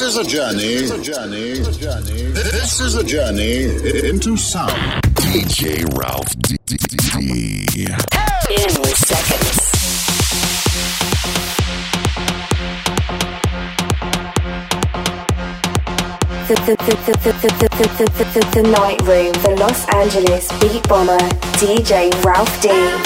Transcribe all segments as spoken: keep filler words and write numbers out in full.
This is a journey. This is a journey. This is a journey into sound. D J Ralph D. D- D- In seconds. The, the, the, the, the, the, the, the, the, the Night Room, the Los Angeles Beat Bomber, D J Ralph D.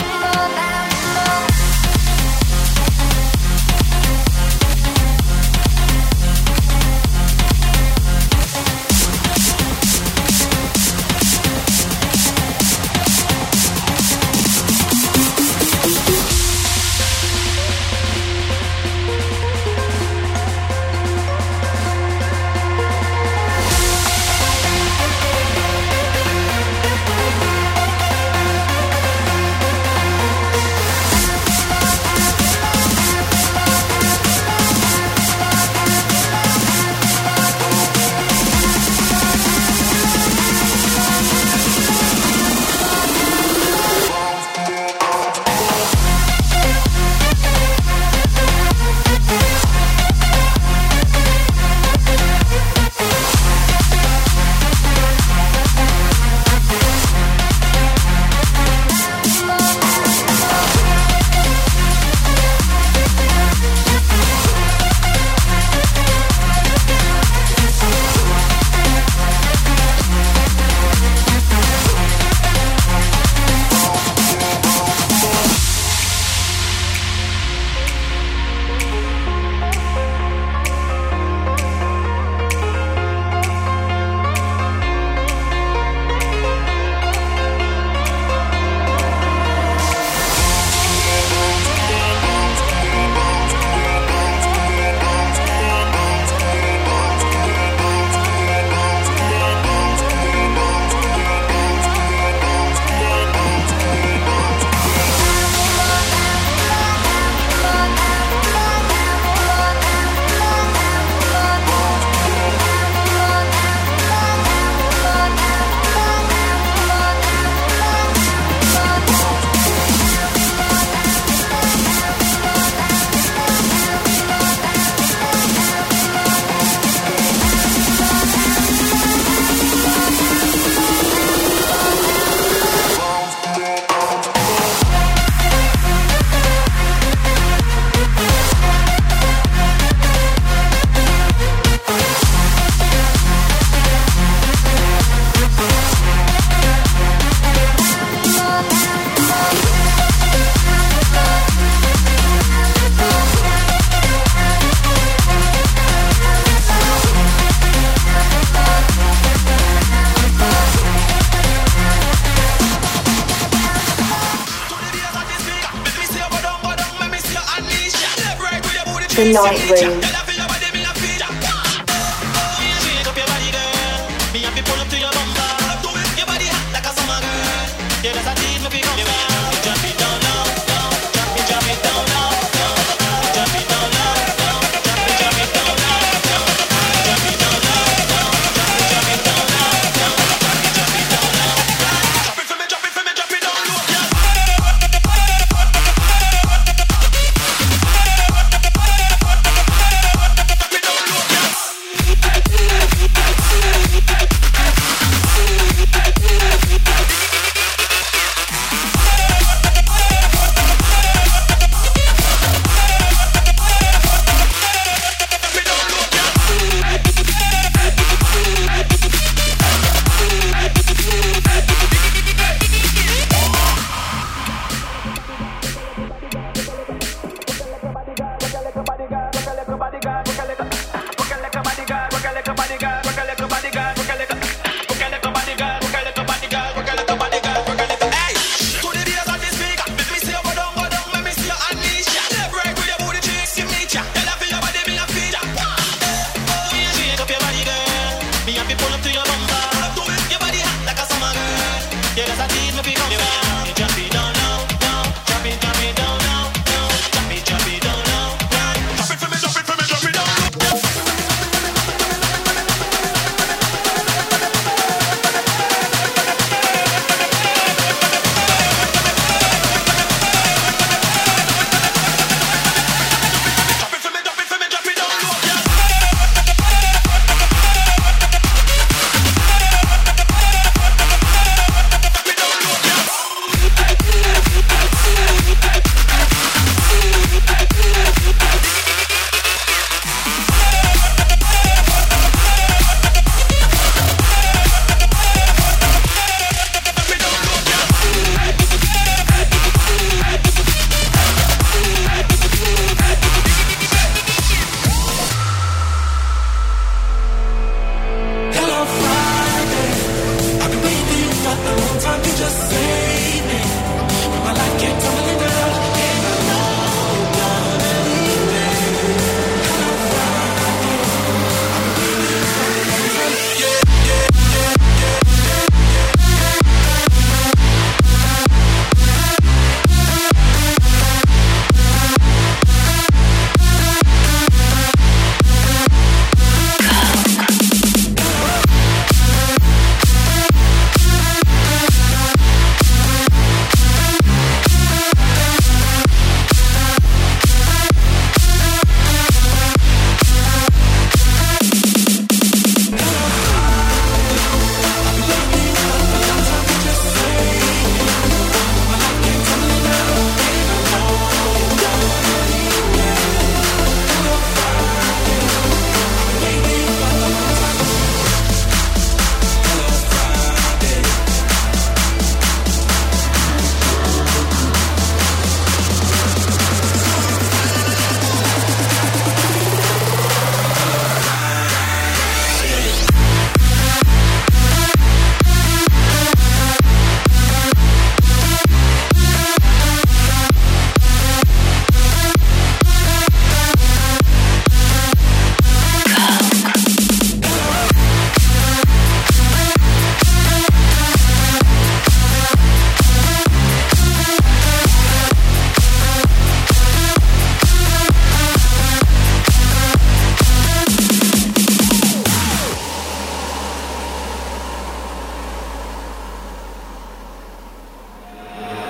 The Night Room.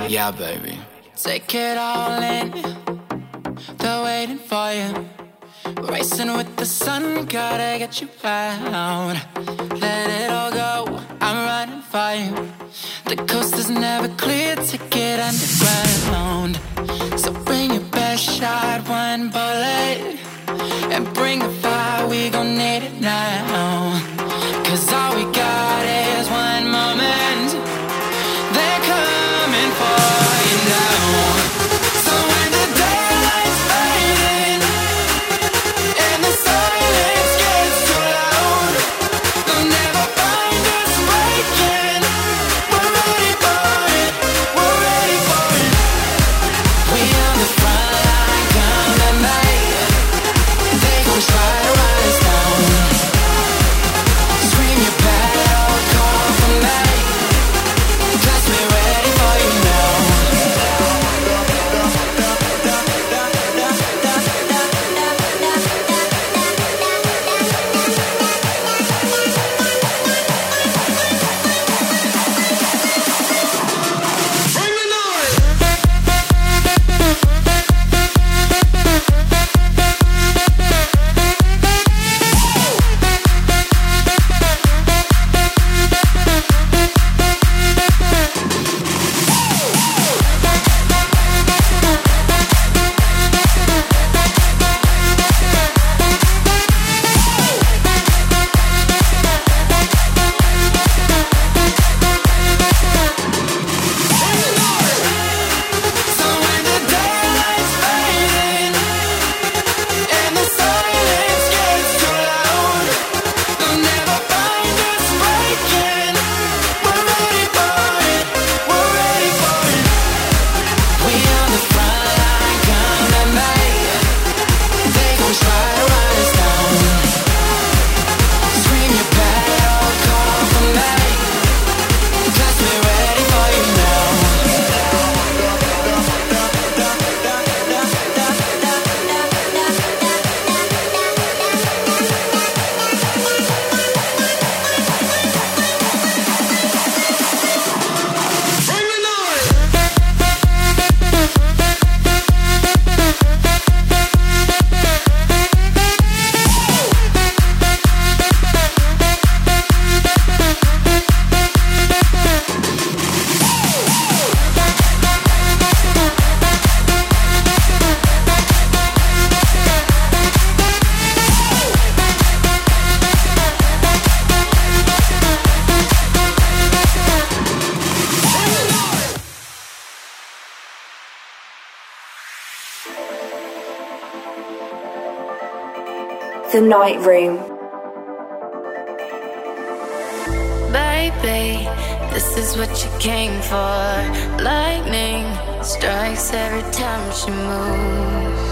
Yeah, baby. Take it all in. They're waiting for you. Racing with the sun, gotta get you out. Let it all go, I'm running for you. The coast is never clear to get underground. So bring your best shot, one bullet, and bring the fire, we gon' need it now. Cause all we got is one moment. They're coming for you now. So when the daylight's fading and the silence gets too loud, they'll never find us breaking. We're ready for it, we're ready for it. We on the front line, come at night. They gon' try to run us down. Scream your battle call for night. Cause we're ready for you now. So when the daylight's fading and the silence gets too loud, they'll never find us breaking. We're ready for it, we're ready for it. We on the front line, come at night. They gon' try to run us down. Scream your battle call for night. Cause we're ready for you now. The Night Room. Baby, this is what you came for. Lightning strikes every time she moves,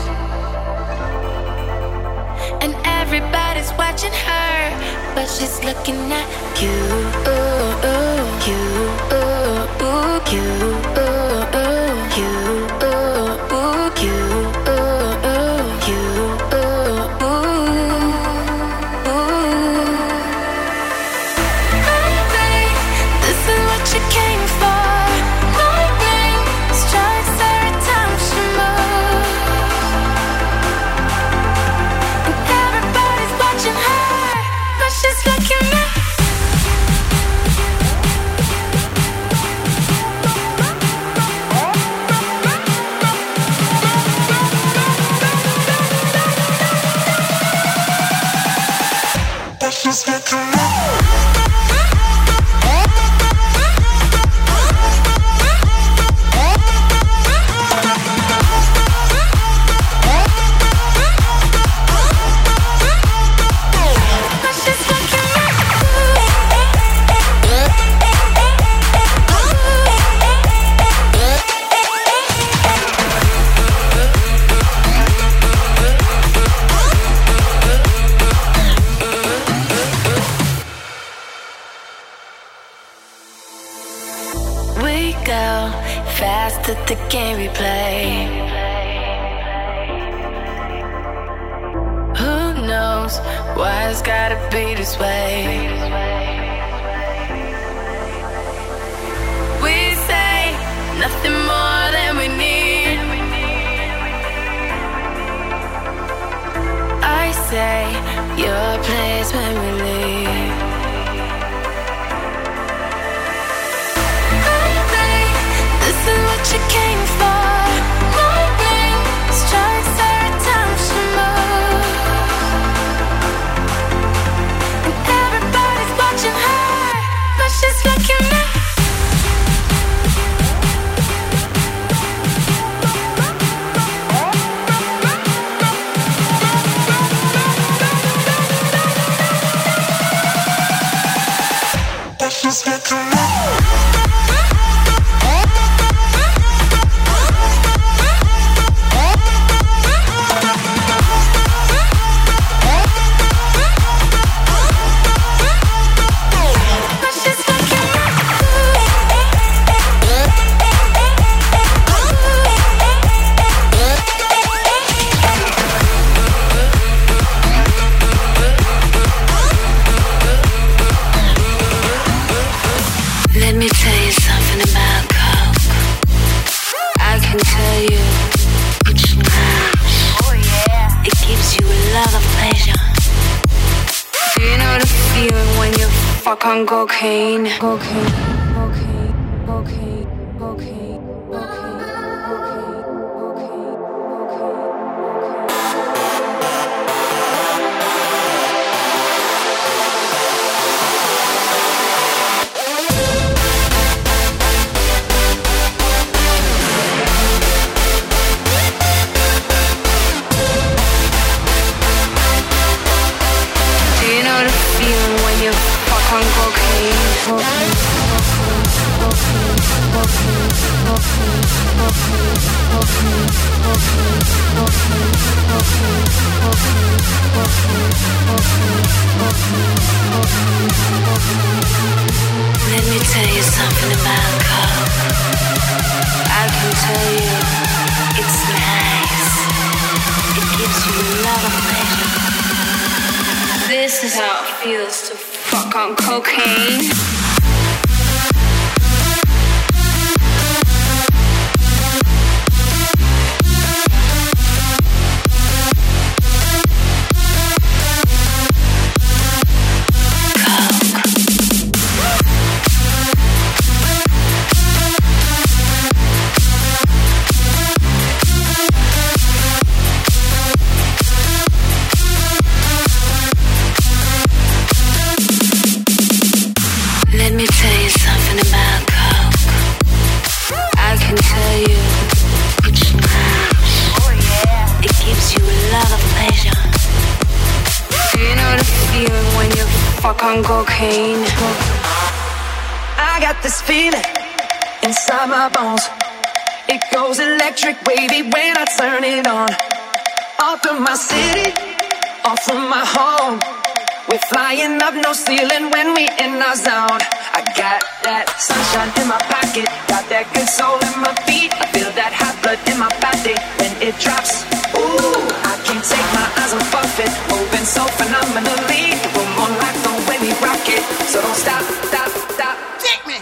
and everybody's watching her, but she's looking at you, ooh, ooh, you, ooh, ooh, you, ooh, ooh, you, ooh, ooh, you, ooh, ooh, you, ooh, ooh, ooh. Baby, this is what you came for. Lightning strikes every time she moves, and everybody's watching her, but she's looking at she's looking at that the game we play. Who knows why it's gotta be this way? We say nothing more than we need. I say your place when we leave. This is what you came for. Lightning strikes every time she moves, and everybody's watching her, but she's looking at. She's looking at. Let me tell you something about coke. I can tell you it's nice. Oh yeah. It gives you a lot of pleasure. Do you know the feeling when you fuck on cocaine? Cocaine, cocaine, cocaine, cocaine, cocaine. On cocaine, cocaine, cocaine, cocaine, cocaine, cocaine, cocaine, cocaine, cocaine, cocaine, cocaine, cocaine, cocaine, cocaine. Let me tell you something about coke. I can tell you it's nice. It gives you a lot of pleasure. This is how it feels to fuck on cocaine. Let me tell you something about coke. I can tell you it's nice. Oh yeah. It gives you a lot of pleasure. Do you know the feeling when you fuck on cocaine? I got this feeling inside my bones. It goes electric wavy when I turn it on. Off from my city, off from my home. We're flying up no ceiling when we in our zone. I got that sunshine in my pocket, got that good soul in my feet. I feel that hot blood in my body when it drops. Ooh, I can't take my eyes off it, moving so phenomenally. We're more like the way we rock it, so don't stop, stop, stop. Take me.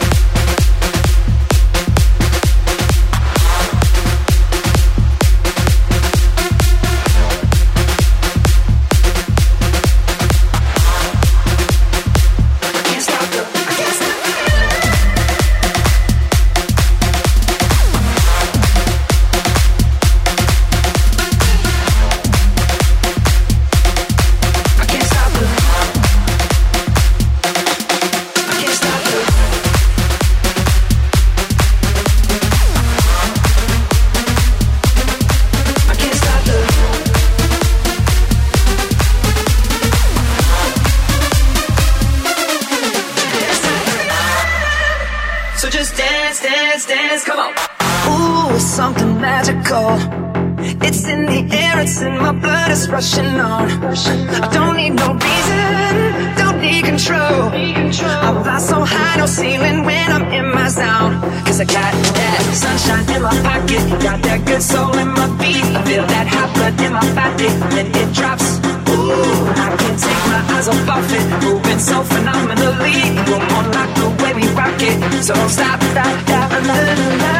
It's in the air, it's in my blood, it's rushing on. I don't need no reason, don't need control. I fly so high, no ceiling when I'm in my zone. Cause I got that sunshine in my pocket, got that good soul in my feet. I feel that hot blood in my body when it drops. Ooh, I can't take my eyes off it, moving so phenomenally. We're more like the way we rock it, so don't stop, stop, stop, la, la, la.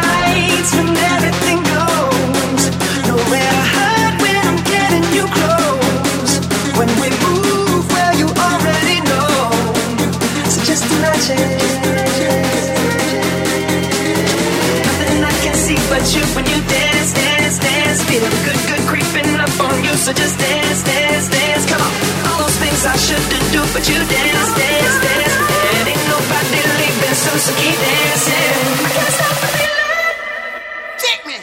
shouldn't do, but you dance, dance, dance. And ain't nobody leaving, so, so keep dancing. I can't stop the feeling. Take me.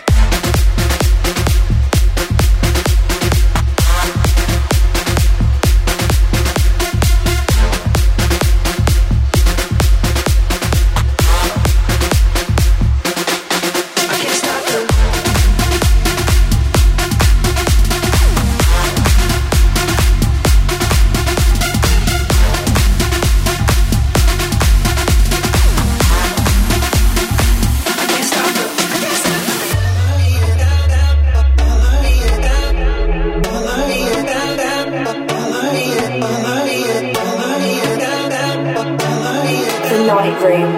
Night Room.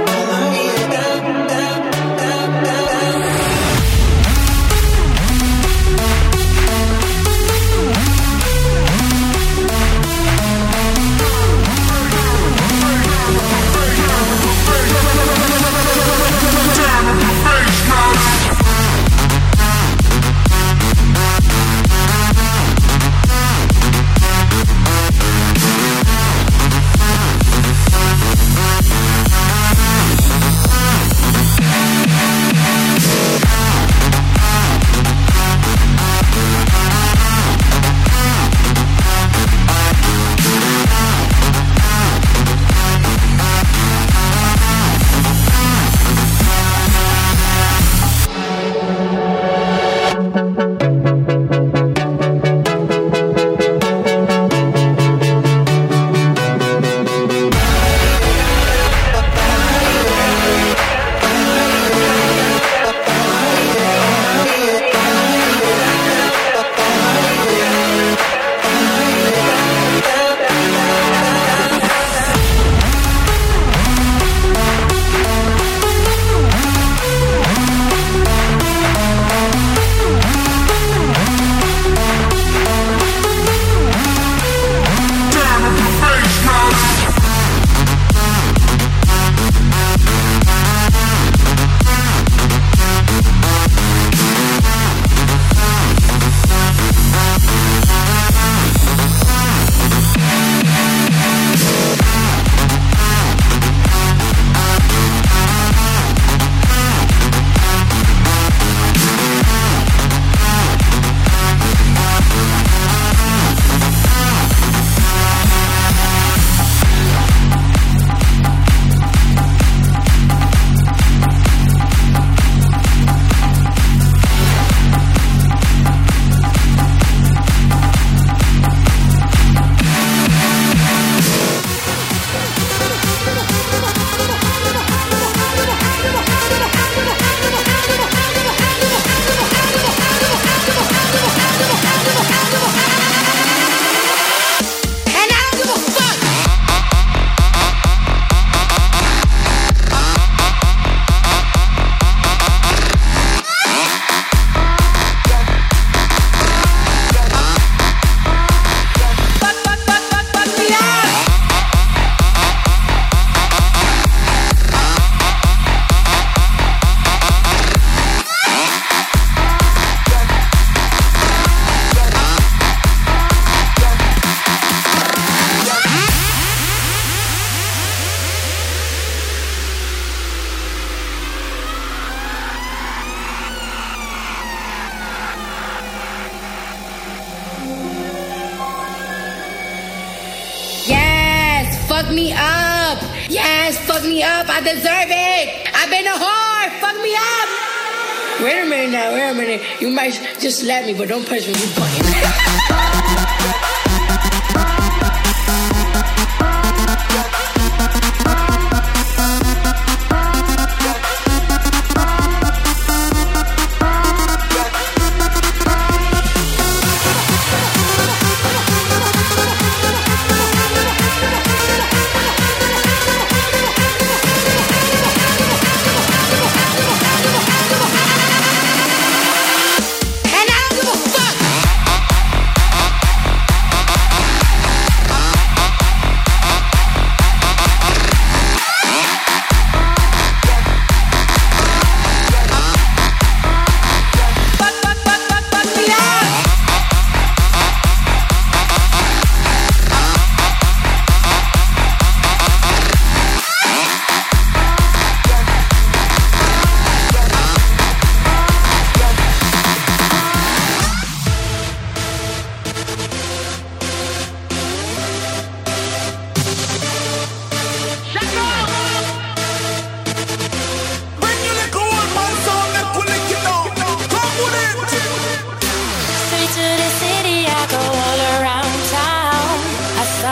Fuck me up. Yes, fuck me up. I deserve it. I've been a whore. Fuck me up. Wait a minute now. Wait a minute. You might just slap me, but don't punch me. You fucking. And I don't give a fuck.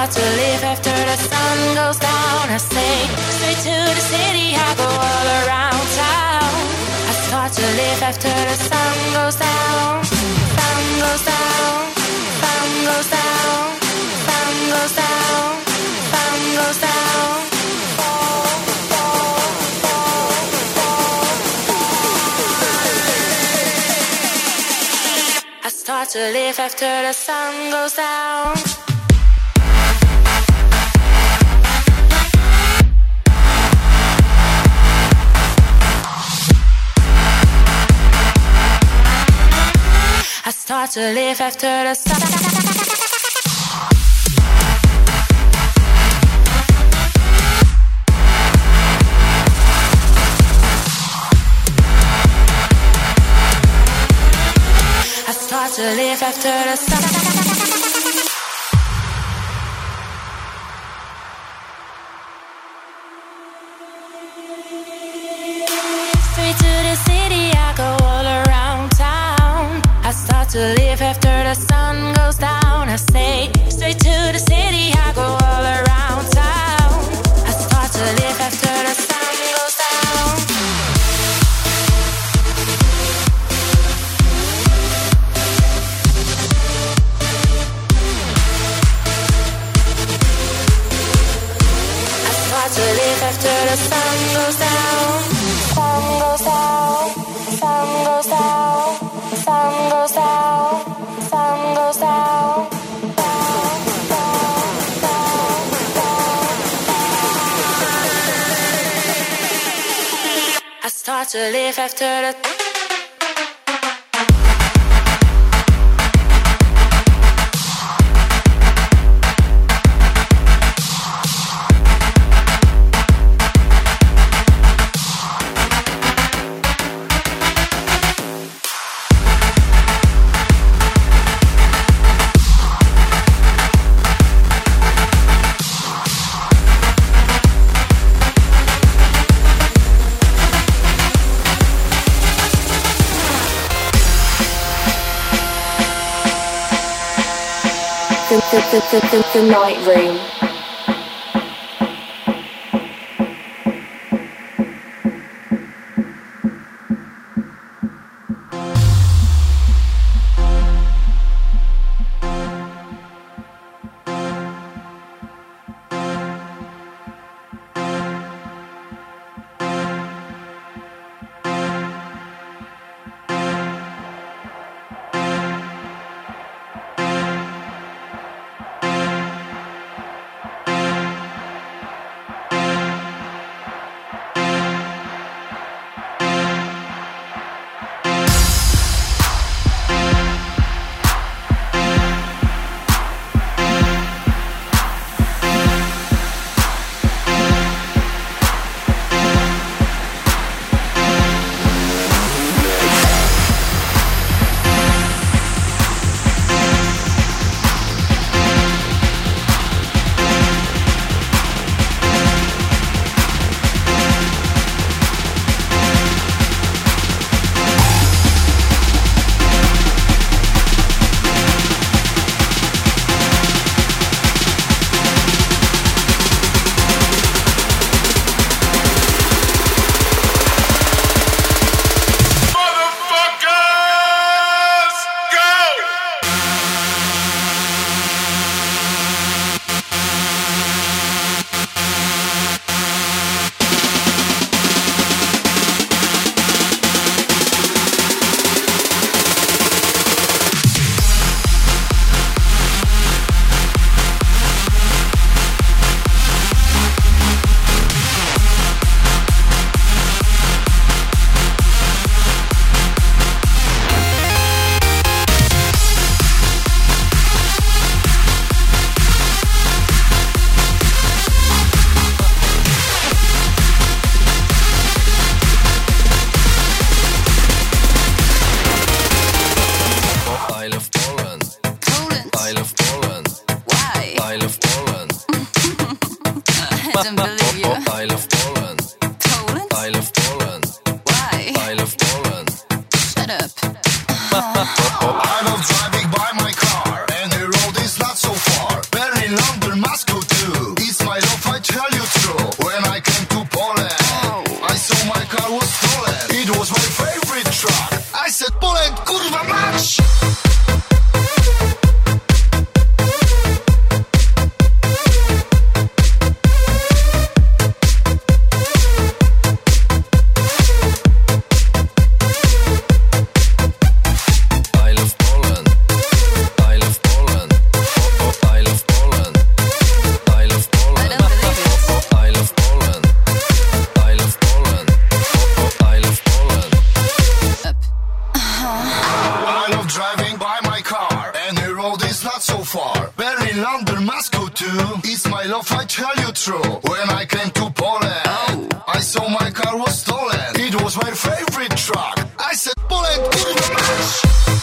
start to live after the sun goes down. I say, straight to the city, I go all around town. I start to live after the sun goes down. Sun goes down, sun goes down, sun goes down, sun goes down. I start to live after the sun goes down. I start to live after the sun. I start to live after the sun. Straight to the city, I go all around town. I start to live after the sun goes down. I say, straight to the city, I go all around town. I start to live after the sun goes down. I start to live after the sun goes down. Sun goes down, sun goes down, sun goes down, sun goes down. Down, down, down, down. I start to live after the The, the, the, the, the, the Night Room. Don't believe you. I love Poland. Poland? I love Poland. Why? I love Poland. Shut up. I love driving by my car, and the road is not so far. Berlin, London, Moscow. enough, I tell you true. When I came to Poland, oh. I saw my car was stolen. It was my favorite truck. I said, Poland, give me the match.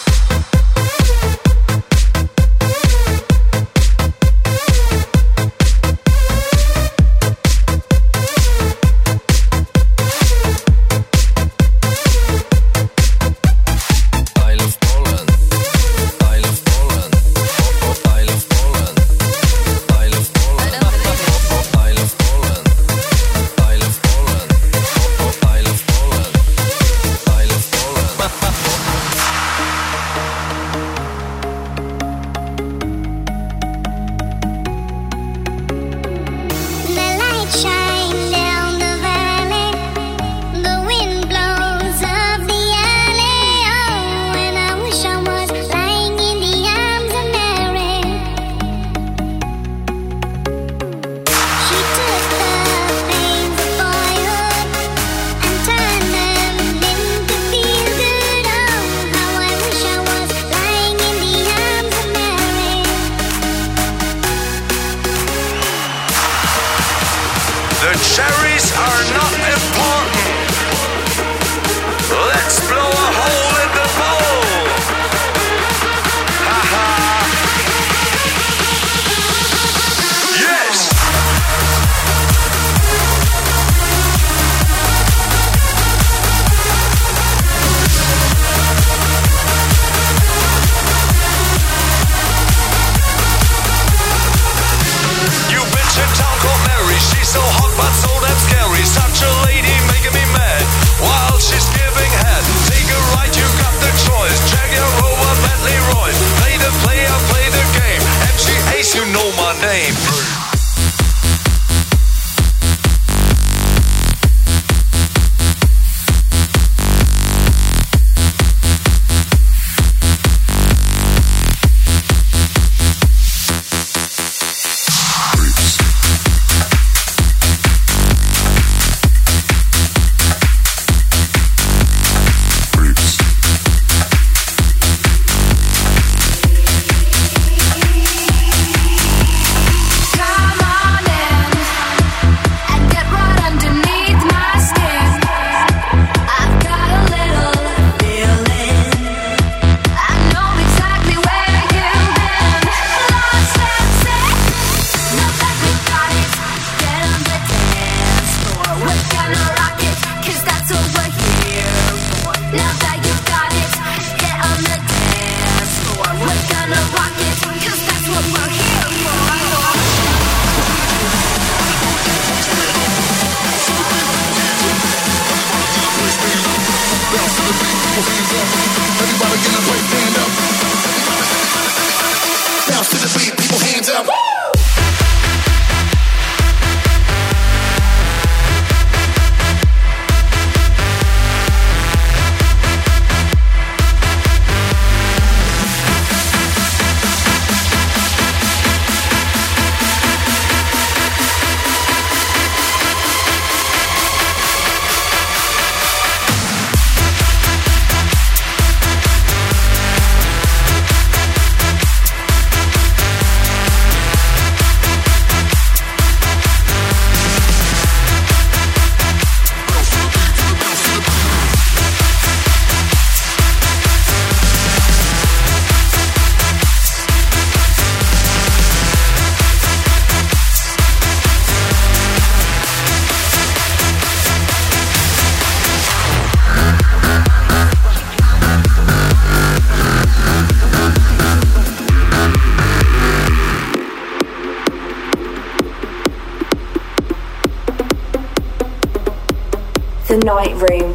The Night Room.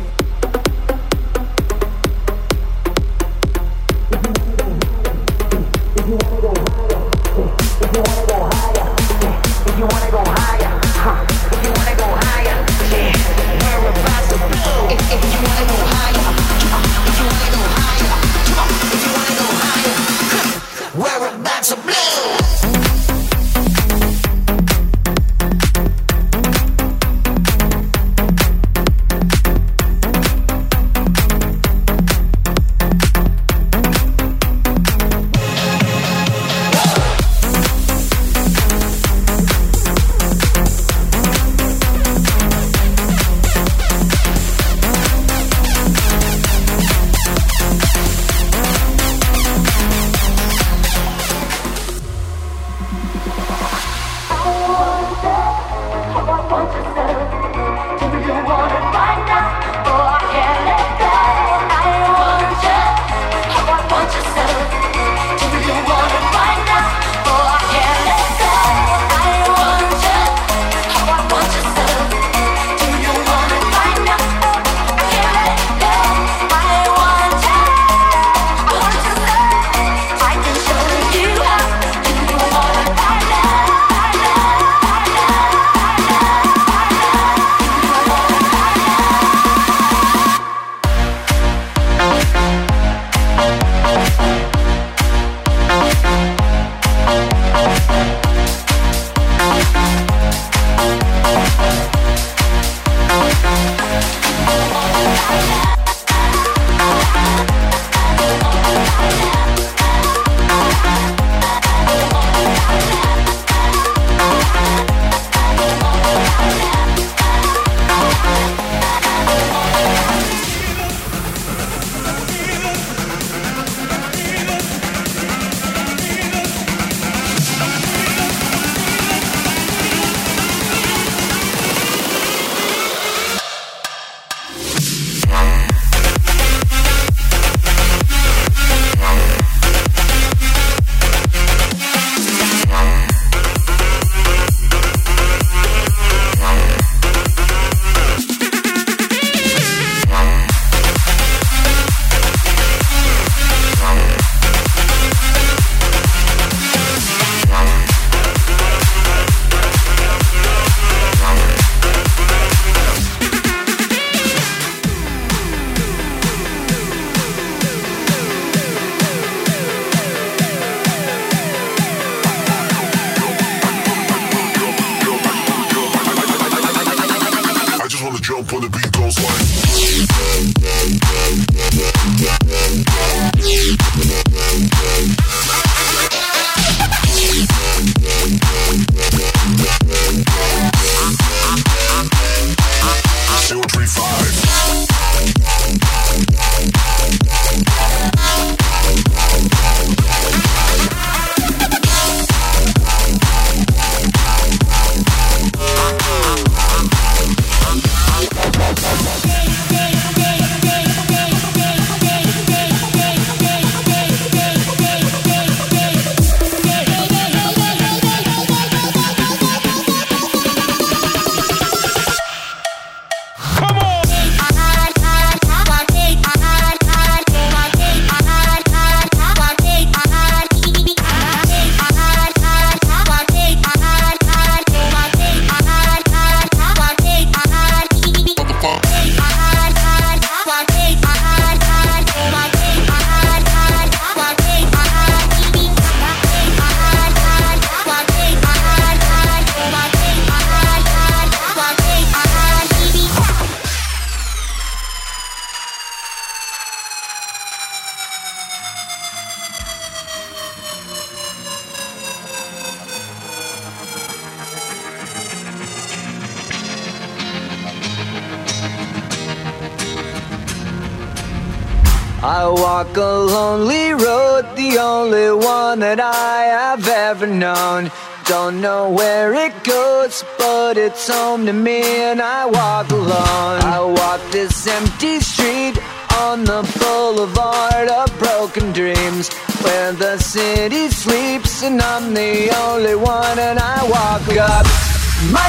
I walk a lonely road, the only one that I have ever known. Don't know where it goes, but it's home to me and I walk alone. I walk this empty street on the boulevard of broken dreams, where the city sleeps and I'm the only one, and I walk up. My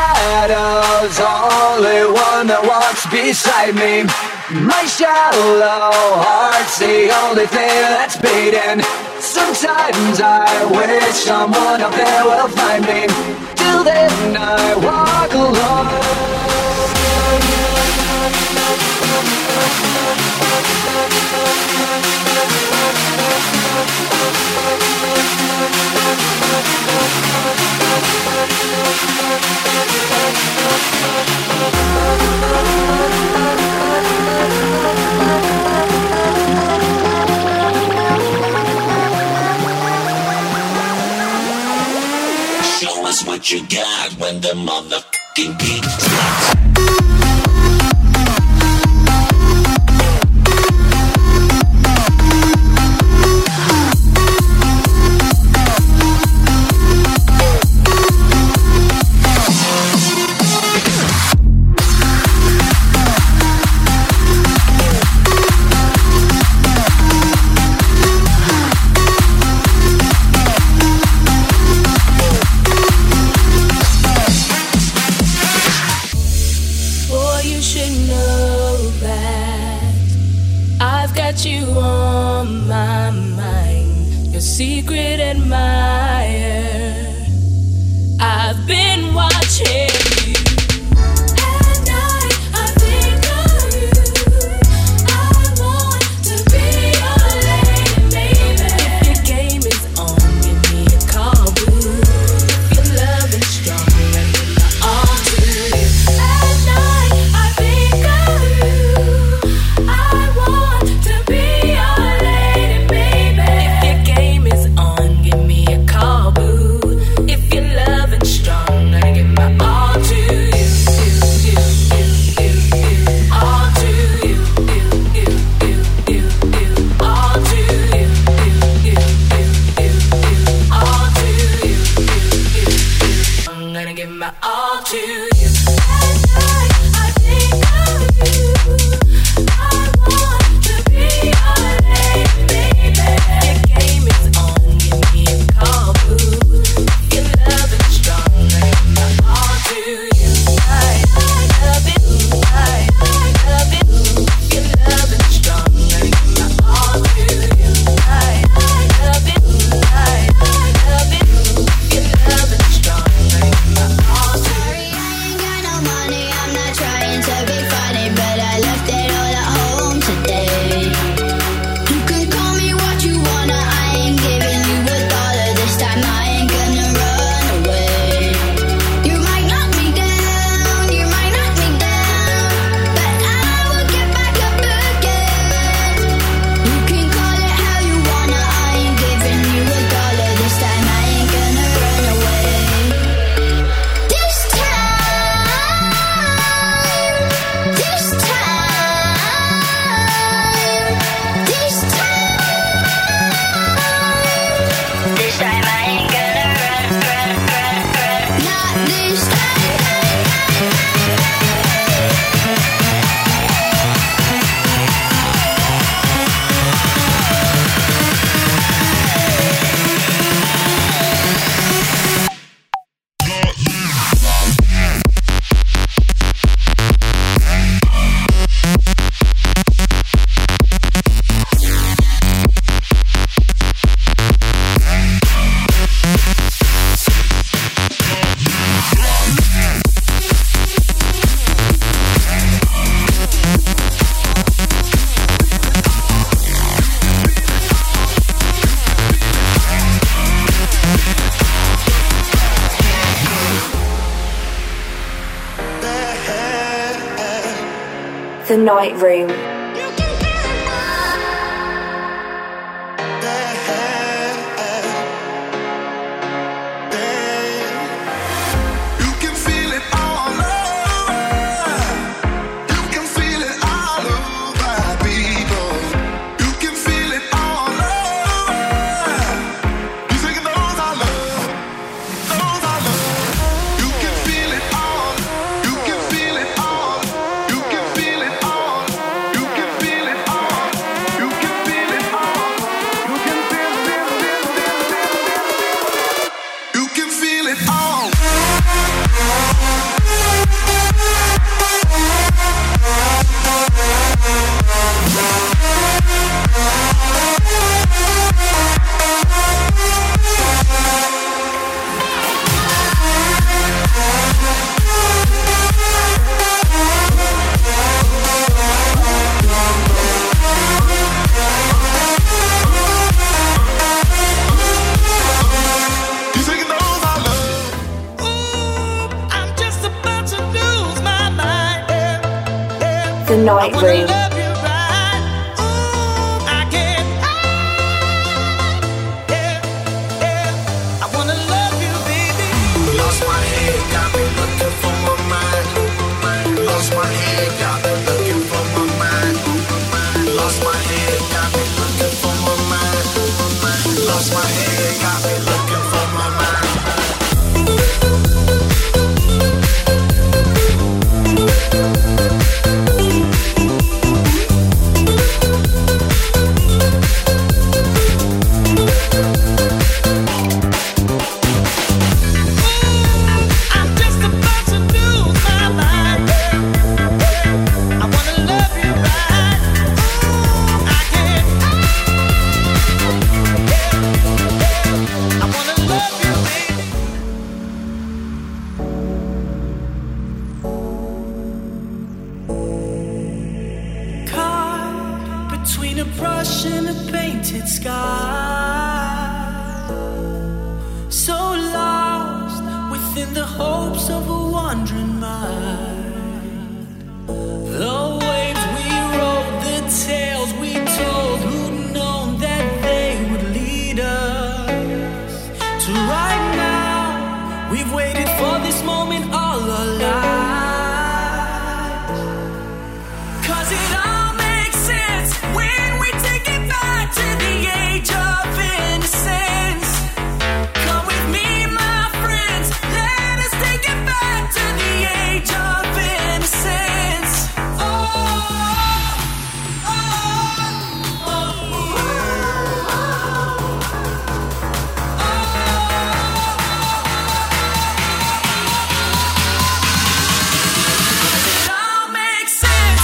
shadow's the only one that walks beside me. My shallow heart's the only thing that's beating. Sometimes I wish someone up there will find me. Till then I walk alone. Show us what you got when the motherfucking beat drops. secret admirer. I've been watching you. At night, I think of you. I want to be your lady, baby. If your game is on, give me a call, boo. If your love is strong, let me know all to you. At night, I think of you. I want to be your lady, baby. If your game is on, give me a call, boo. If your love is strong, I give my all to you. You, you, you, you, you, all to you. You, you, you, you, you, all to you. You, you, you, you, you, all to you. You, you, you, I'm gonna give my all to you. At night, I think of you. I want to be your lady, baby. Your game is on, give me a call, boo. If your love is strong, I give my all to you. I, I love it, I, I love it. If your love is strong, I give my all to you. I, I love it, I, I love it. If your love is strong, I give my all to you. Sorry, I ain't got no money, I'm not trying to be funny, but I left it all at home today. You can call me what you wanna, I ain't giving you a dollar this time, I ain't gonna run away. You might knock me down, you might knock me down, but I will get back up again. You can call it how you wanna, I ain't giving you a dollar this time, I ain't gonna run away. This time, this time, this time, this time I ain't gonna run, run, run, run. Not this time. The Night Room. You can feel it all over. You can feel it all over, people. You can feel it all over. You think those I love, those I love. You can feel it all. You can feel it all. You can feel it all. You can feel it all. You can feel it all. You can feel it. You can feel it all. You think those I love. Ooh, I'm just about to lose my mind. Yeah, yeah. The Night I wanna Room. love you right. Ooh, I can't. Yeah, yeah. I wanna love you, baby. Lost my head, got me looking for my mind. Lost my head, got me looking for my mind. Lost my head, got me looking for my mind. Lost my head, got me looking for my mind. paintbrush in a painted sky. So lost within the hopes of a wandering mind. The waves we rode, the tales we told, who'd known that they would lead us to right now. We've waited for this moment all our lives. Cause it all makes sense when we take it back to the age of innocence. Come with me, my friends, let us take it back to the age of innocence. Oh, oh, oh, it all makes sense.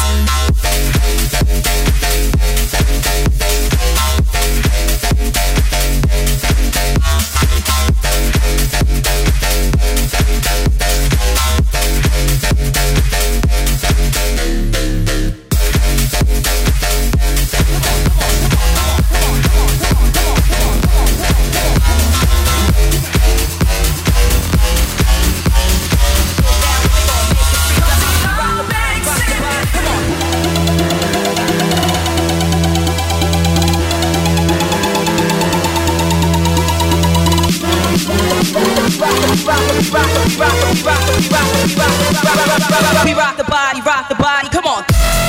We rock the body, rock the body, come on.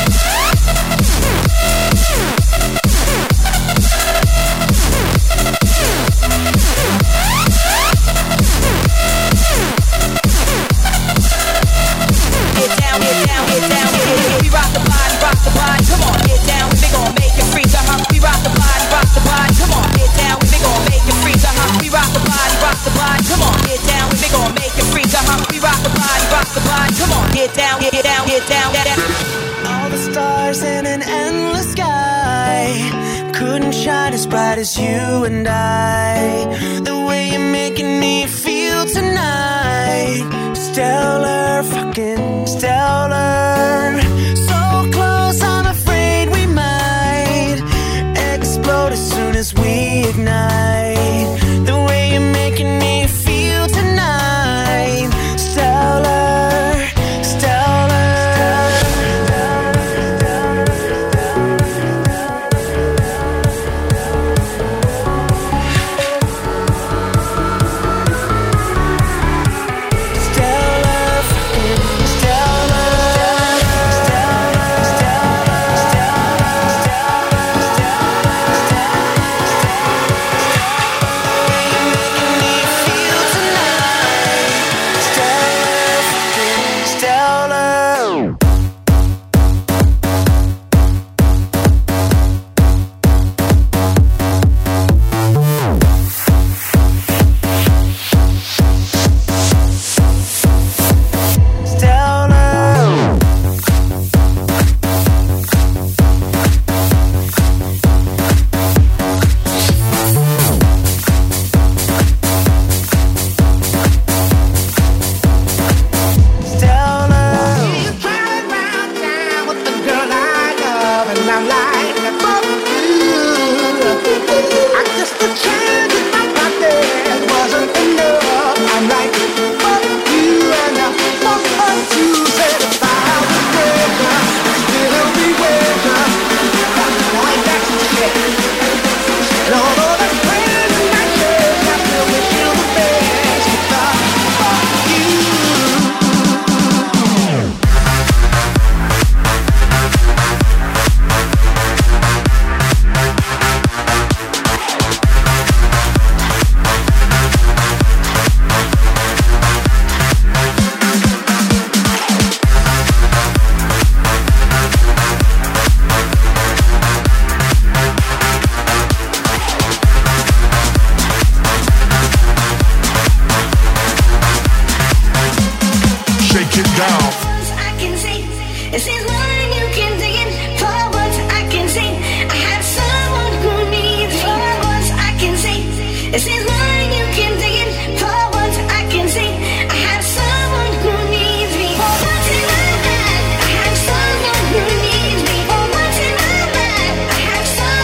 Get down, get down, get down, get, get, get. We rock the body, rock the body, come on. Get down, we gon' make it freeze, uh-huh. We rock the body, rock the body, come on. Get down, we gon' make it freeze, uh-huh. We rock the body, rock the body, come on. Get down, we gon' make it freeze, uh-huh. We rock the body, rock the body, come on. Get down, get, get down, get down, get down. All the stars in an endless sky couldn't shine as bright as you and I. The way you're making me feel tonight, stellar, fucking stellar. So close, I'm afraid we might explode as soon as we ignite. The way you're making me feel tonight, stellar, stellar. Someone who needs me. For once in my life, I have someone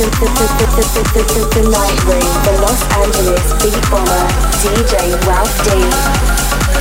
The Night Room, the Los Angeles Beat Bomber, D J Ralph D.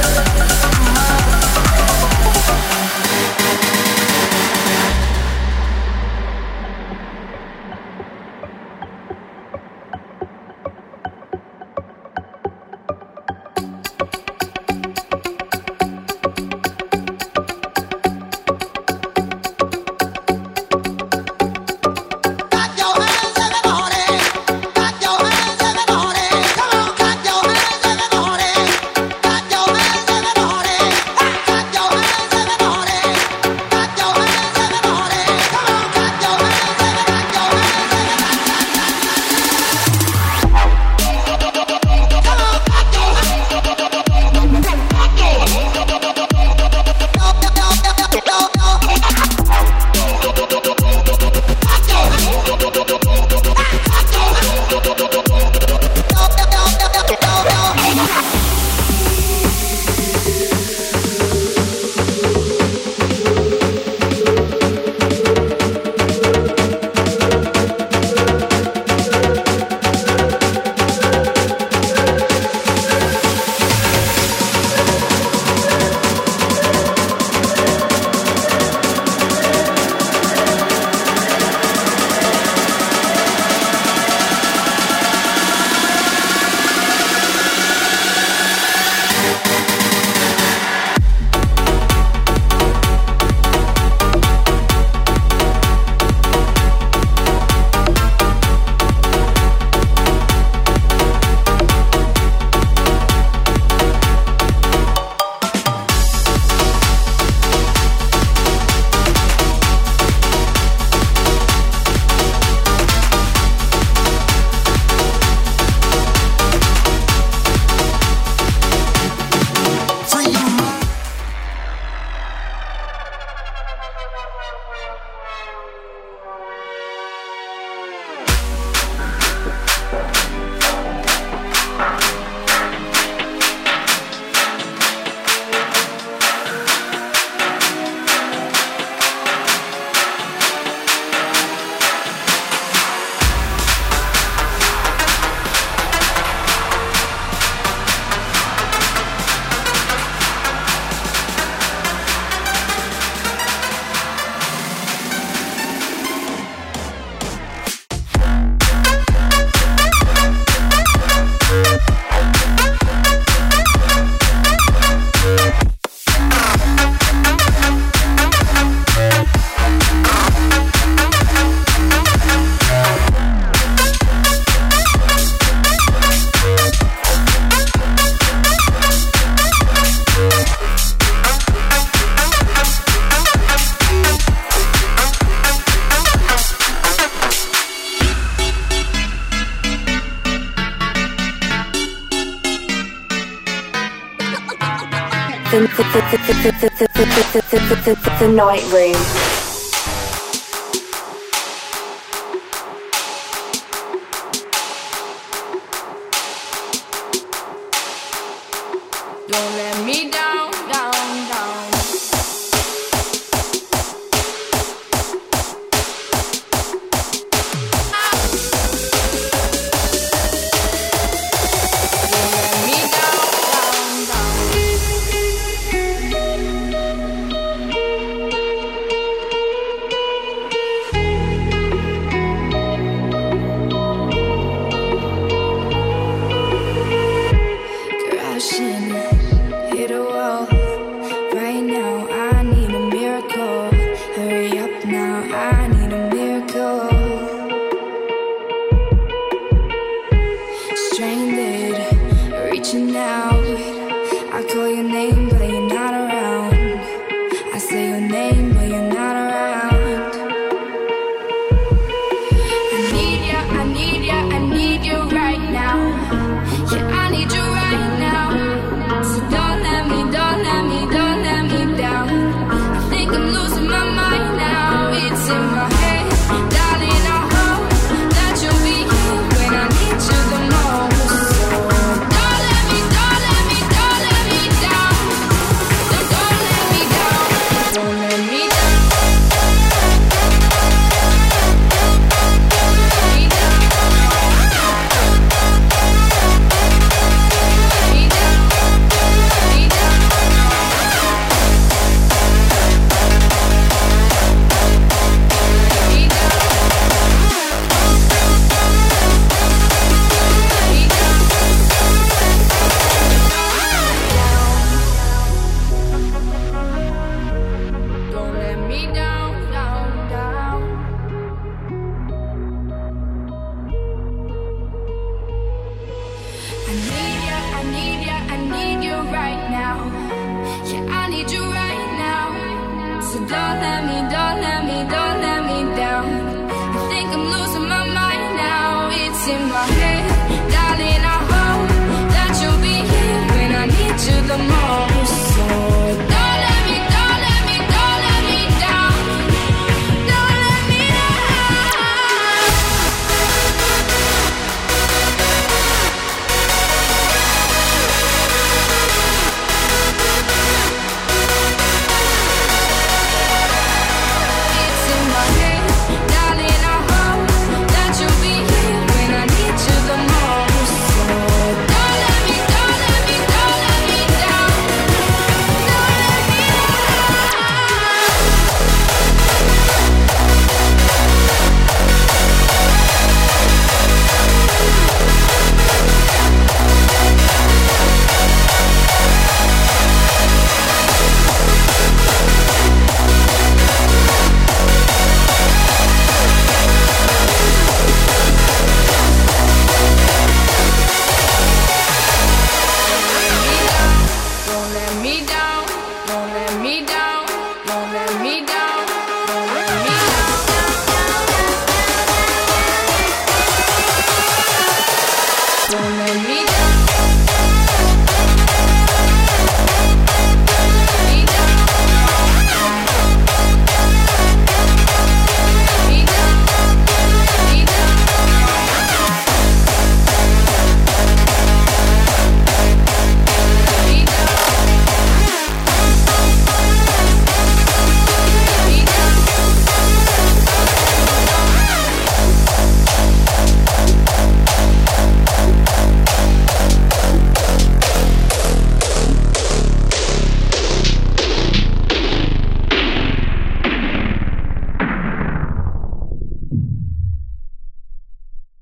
The, the, the, the, the, the, the, the, the, the Night Room. Don't let me down, down, down. Don't let me me, don't let me down. I think I'm losing my mind now. It's in my head, darling. I hope that you'll be here when I need you the most. So don't let me, don't let me, don't let me down. Don't let me Don't let me down, don't let me down, don't let me down.